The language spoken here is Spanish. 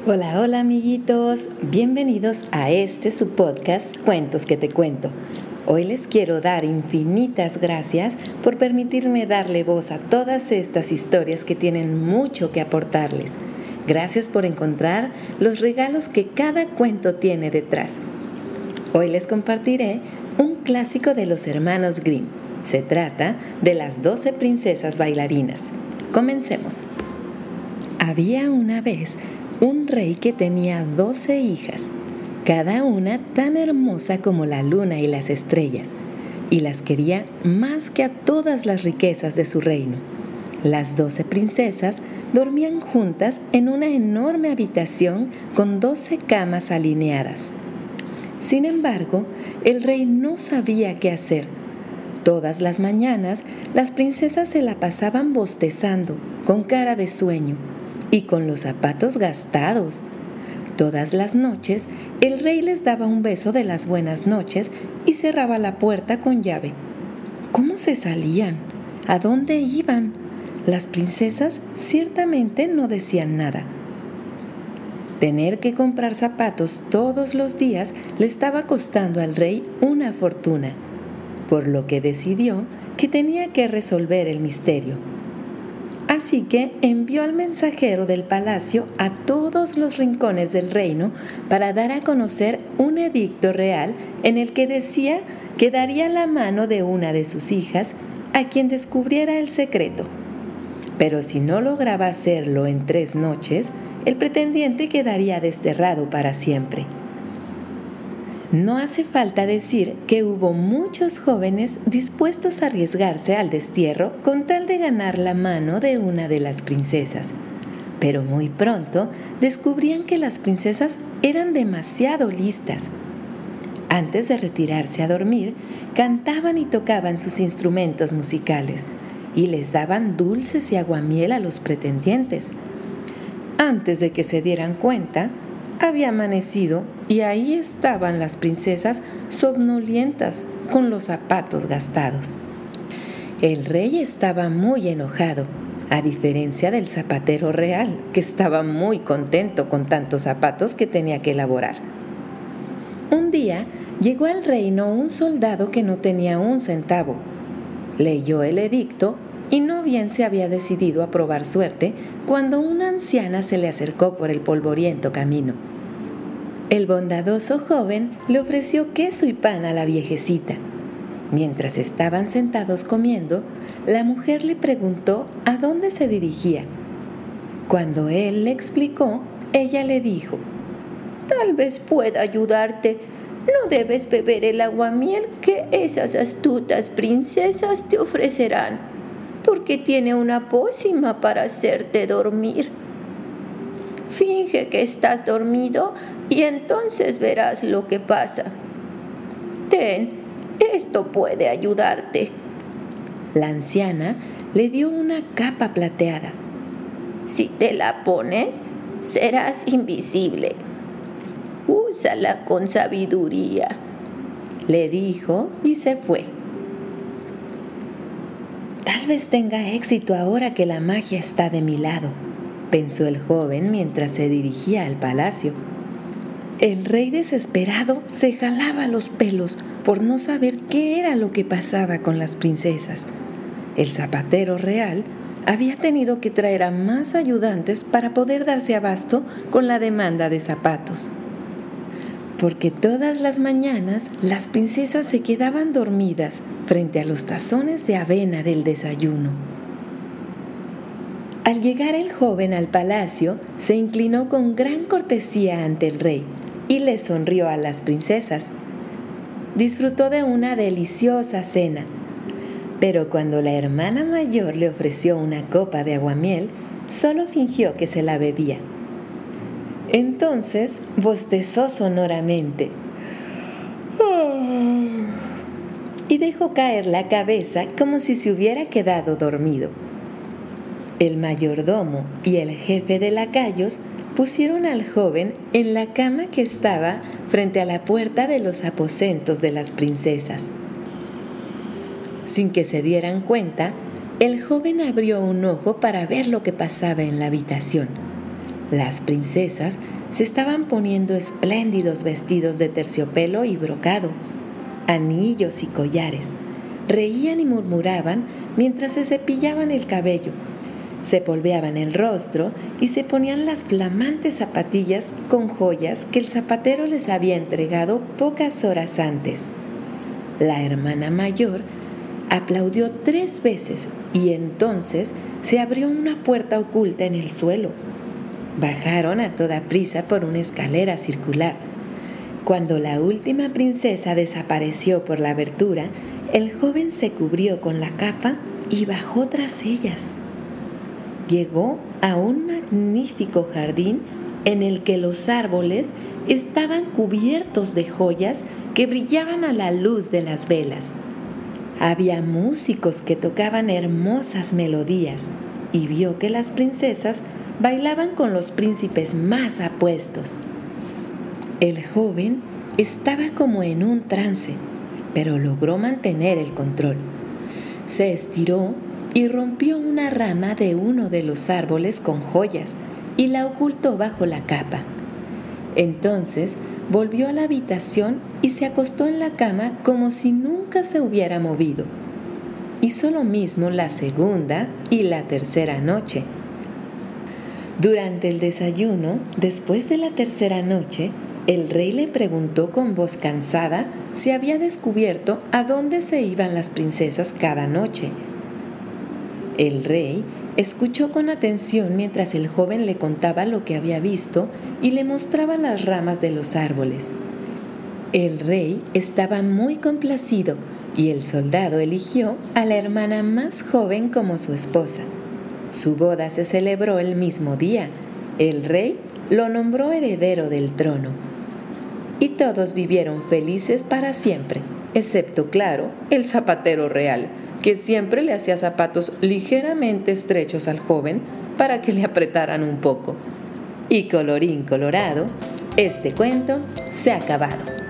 Hola, hola amiguitos, bienvenidos a su podcast Cuentos que te cuento. Hoy les quiero dar infinitas gracias por permitirme darle voz a todas estas historias que tienen mucho que aportarles. Gracias por encontrar los regalos que cada cuento tiene detrás. Hoy les compartiré un clásico de los hermanos Grimm. Se trata de las 12 princesas bailarinas. Comencemos. Había una vez un rey que tenía 12 hijas, cada una tan hermosa como la luna y las estrellas, y las quería más que a todas las riquezas de su reino. Las 12 princesas dormían juntas en una enorme habitación con 12 camas alineadas. Sin embargo, el rey no sabía qué hacer. Todas las mañanas, las princesas se la pasaban bostezando, con cara de sueño, y con los zapatos gastados. Todas las noches, el rey les daba un beso de las buenas noches y cerraba la puerta con llave. ¿Cómo se salían? ¿A dónde iban? Las princesas ciertamente no decían nada. Tener que comprar zapatos todos los días le estaba costando al rey una fortuna, por lo que decidió que tenía que resolver el misterio. Así que envió al mensajero del palacio a todos los rincones del reino para dar a conocer un edicto real en el que decía que daría la mano de una de sus hijas a quien descubriera el secreto. Pero si no lograba hacerlo en 3 noches, el pretendiente quedaría desterrado para siempre. No hace falta decir que hubo muchos jóvenes dispuestos a arriesgarse al destierro con tal de ganar la mano de una de las princesas. Pero muy pronto descubrían que las princesas eran demasiado listas. Antes de retirarse a dormir, cantaban y tocaban sus instrumentos musicales y les daban dulces y aguamiel a los pretendientes. Antes de que se dieran cuenta, había amanecido y ahí estaban las princesas somnolientas con los zapatos gastados. El rey estaba muy enojado, a diferencia del zapatero real, que estaba muy contento con tantos zapatos que tenía que elaborar. Un día llegó al reino un soldado que no tenía un centavo. Leyó el edicto y no bien se había decidido a probar suerte cuando una anciana se le acercó por el polvoriento camino. El bondadoso joven le ofreció queso y pan a la viejecita. Mientras estaban sentados comiendo, la mujer le preguntó a dónde se dirigía. Cuando él le explicó, ella le dijo: «Tal vez pueda ayudarte. No debes beber el aguamiel que esas astutas princesas te ofrecerán, porque tiene una pócima para hacerte dormir. Finge que estás dormido y entonces verás lo que pasa. Ten, esto puede ayudarte». La anciana le dio una capa plateada. «Si te la pones, serás invisible. Úsala con sabiduría», le dijo y se fue. «Tal vez tenga éxito ahora que la magia está de mi lado», pensó el joven mientras se dirigía al palacio. El rey, desesperado, se jalaba los pelos por no saber qué era lo que pasaba con las princesas. El zapatero real había tenido que traer a más ayudantes para poder darse abasto con la demanda de zapatos. Porque todas las mañanas las princesas se quedaban dormidas frente a los tazones de avena del desayuno. Al llegar el joven al palacio, se inclinó con gran cortesía ante el rey y le sonrió a las princesas. Disfrutó de una deliciosa cena, pero cuando la hermana mayor le ofreció una copa de aguamiel, solo fingió que se la bebía. Entonces bostezó sonoramente y dejó caer la cabeza como si se hubiera quedado dormido. El mayordomo y el jefe de lacayos pusieron al joven en la cama que estaba frente a la puerta de los aposentos de las princesas. Sin que se dieran cuenta, el joven abrió un ojo para ver lo que pasaba en la habitación. Las princesas se estaban poniendo espléndidos vestidos de terciopelo y brocado, anillos y collares. Reían y murmuraban mientras se cepillaban el cabello, se polveaban el rostro y se ponían las flamantes zapatillas con joyas que el zapatero les había entregado pocas horas antes. La hermana mayor aplaudió 3 veces y entonces se abrió una puerta oculta en el suelo. Bajaron a toda prisa por una escalera circular. Cuando la última princesa desapareció por la abertura, el joven se cubrió con la capa y bajó tras ellas. Llegó a un magnífico jardín en el que los árboles estaban cubiertos de joyas que brillaban a la luz de las velas. Había músicos que tocaban hermosas melodías y vio que las princesas bailaban con los príncipes más apuestos. El joven estaba como en un trance, pero logró mantener el control. Se estiró y rompió una rama de uno de los árboles con joyas y la ocultó bajo la capa. Entonces volvió a la habitación y se acostó en la cama como si nunca se hubiera movido. Hizo lo mismo la segunda y la tercera noche. Durante el desayuno, después de la tercera noche, el rey le preguntó con voz cansada si había descubierto a dónde se iban las princesas cada noche. El rey escuchó con atención mientras el joven le contaba lo que había visto y le mostraba las ramas de los árboles. El rey estaba muy complacido y el soldado eligió a la hermana más joven como su esposa. Su boda se celebró el mismo día. El rey lo nombró heredero del trono. Y todos vivieron felices para siempre, excepto, claro, el zapatero real, que siempre le hacía zapatos ligeramente estrechos al joven para que le apretaran un poco. Y colorín colorado, este cuento se ha acabado.